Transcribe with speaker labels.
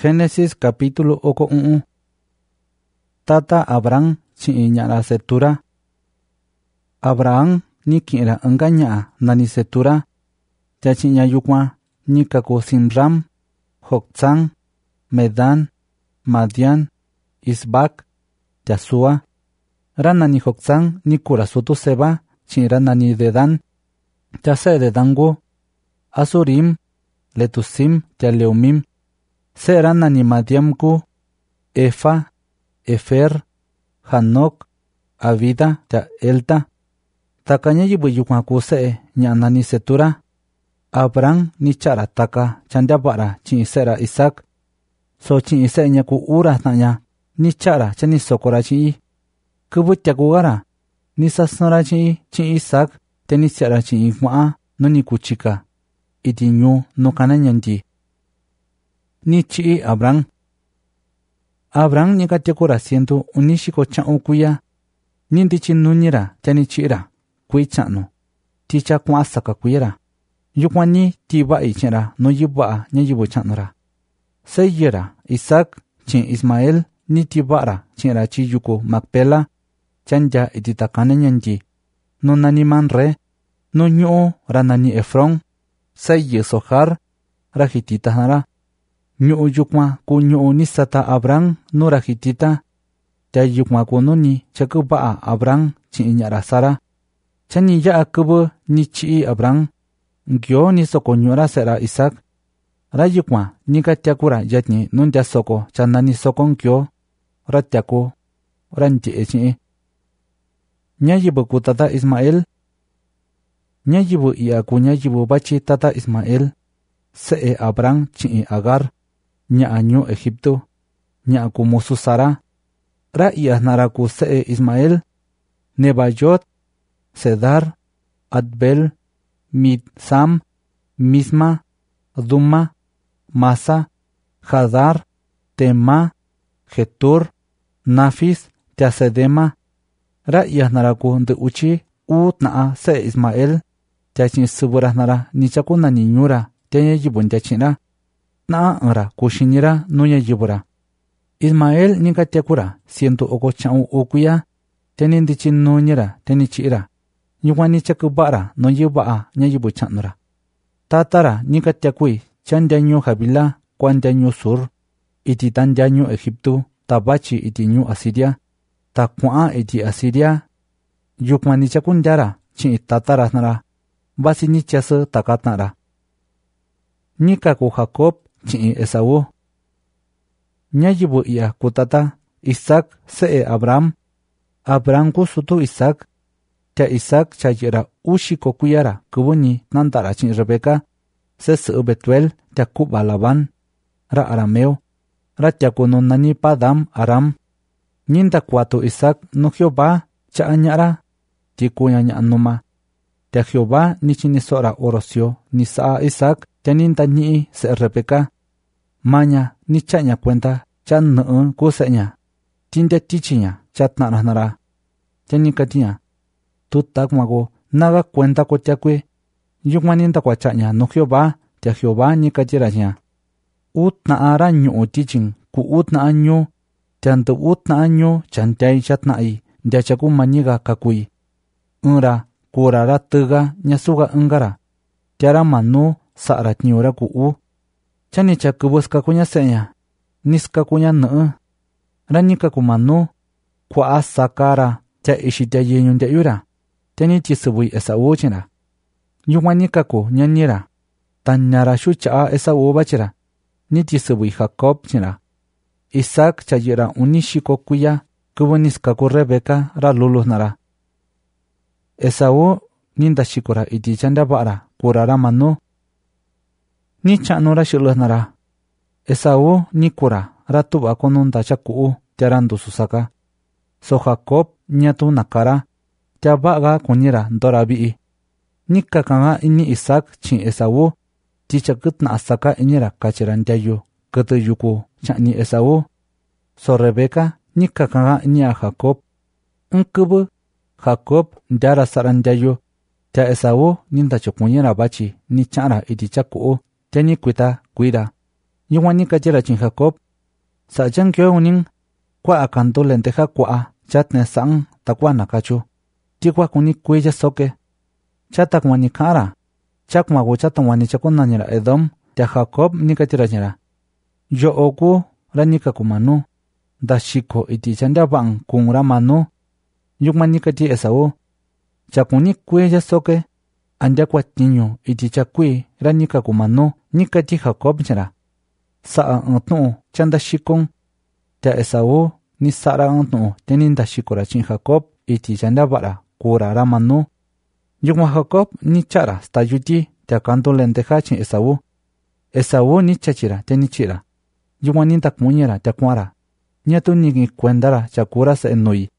Speaker 1: Génesis capítulo 1. Tata Abraham chi'i ña'ra Setura. Abraham ni ki'ra engaña'a nani Setura. Ya chi'ña yukuan ni kaku Simram, Joksán, Medán, Madián, Isbac, Yasua. Ra nani Joksán ni kura sutu Seba chi'ra nani Dedán. Ya se Dedángu, Asurim, Letusim, ya Leumim. Será nani Madiamku, Efa, Efer, Hanok, Abida, ya Elta. Takanya yibu yukwaku se nya nani Setura. Abraham ni chara taka chanda bara chi sera Isaac. So chi se nya ku ura nanya ni chara chani sokora chi. Kubutya kugara ni sasnora chi Isaac teni chara chi wa no ni kuchika. Iti nyu no kana nyanji. Ni chi Abraham. Abraham ni katyakura siento unishiko cha'u kuya. Nindi chi nunira chani chira kui cha'nu. Ticha kwa saka kuyera. Yukwani ti ba'i chira no yiba'a nya yibu cha'nura. Seyera Isaac chi Ismael ni ti ba'ra chira chi yuku Macpela. Chanja ititakane nyanji. No nani Manre. No nyu'u ra nani Efron. Seye Sohar. Rajitita nara. Nyu'u yukma ku nyu'u nisata Abraham no rajitita. Ya yukma ku nuni chaku ba'a Abraham chi ña'ra Sara. Chani ya'a kubu ni chi'i Abraham. Ngyo ni soko nyu'ra sera Isaac. Ra yukma ni katyakura yatni nundya soko chanani soko ngyo. Ra tyaku ra nti'e chi'i. Nya yibu ku tata Ismael. Nya yibu iya ku nya yibu bachi tata Ismael. Se'e Abraham chi'i Agar. Ña'a ñu Egipto. Ña'a ku musu Sara. Ra iya nara ku se'e Ismael. Nebayot, Sedar, Adbel, Mibsam, Misma, Duma, Masa, Hadar, Tema, Getur, Nafis, Teasedema. Ra iya nara ku nde uchi na'a se'e Ismael. Tiachin subura nara nichakuna niñura tianya yibun tiachina. Na'a nra kushinira nunya yibura. Ismael ni katyakura siento oko cha'u okuya. Tiani ndichin nunyira tiani chira. Yuwani chakubara no yiba'a nya yibu cha'nura. Tatara ni katyakui chanda nyu Javila kwanda nyu Sur. Iti tanda nyu Egipto tabachi iti nyu Asiria. Takwaa iti Asiria. Yukwani chakundara chi tatara nara. Basi ni chasa takatnara. Ni kaku Jacob chi Esau. Nya yibu iya kutata Isaac se'e Abraham. Abraham ku sutu Isaac. Tia Isaac chayira ushiko kuyara kubuni nantara chi Rebeka. Se se'u Betuel tia kuba Laban. Ra Arameo. Ra tia kunun nani Padam Aram. Nyinda kuatu Isaac no Jehová cha anyara. Tikuya nya anuma. Tia Jehová ni chinisora orosio ni saa Isaac tia ninta ni'i se Rebeka. Maña ni cha'ña cuenta chan nu'u ku se'ña. Tinde tichiña chatnara nara. Tia ni katiña. Tutak mago naga cuenta ko tiakwe. Yukmaninta kwa cha'ña no Jehová tia Jehová ni katiraña. Na'a nyu'u tichin ku na'a nyu. Tiantu na'a nyu chantiay chatna'i ndiachaku maniga kakui. Nra kurara tuga nyasuga ngara. Tiara manu sa'ra tniura ku Chani chakubuska kunya se'ña. Niska kunya nu'u. Ranika ku manu. Kwa sakara tia ishitia yenyun tia yura. Tiani tisubui Esau chira. Yuwanika ku nyanira. Tanyara shucha Esau bachira. Ni tisubui Jacob chira. Isaac chayira unishiko kuya. Kubuniska ku Rebeka ra lulus nara. Esau ninda shikura iti chanda bara kurara manu. Ni cha'nura shilus nara. Esau ni kura ratuba konunda chaku'u tiarandu susaka. So Jacob nyatu nakara. Tia baga kunira ndora bi'i. Ni kakanga ini Isaac chi Esau. Ticha kutna asaka inira kachiran tiayu. Kutu yuku cha'ni Esau. So Rebeka ni kakanga ini a Jacob. Nkubu Jacob ndara saran tiayu. Tia Esau ninda chukunyira bachi ni cha'ra iti chaku'u. Tiani kuita kuida. Yuan ni kachira chin Jacob. Sa chan kyo unin kwa akanto lenteja kwa chatne sang takwa nakachu. Tikwa kuni kuya soke. Chatak wani kara. Chakma wuchatan wani chakuna nira Edom. Tia Jacob ni kachira nira. Yo oku ra nika kumanu. Da shiko iti chanda bang kung ra manu. Yukman ni kati Esau. Chakuni kuya soke. Anda kwa tinyo iti chakui ra nika kumanu. Ni kati Jacob nira. Saa ngutnu chanda shikong. Tia Esau ni sara ngutnu teninda shikora chin Jacob iti chanda bara kura ra manu. Yukma Jacob ni chara sta yuti tia kanto lenteja chin Esau. Esau ni chachira teni chira. Yukma ni takmuñera tia kuara. Nyatu ni kuendara chakura se enui.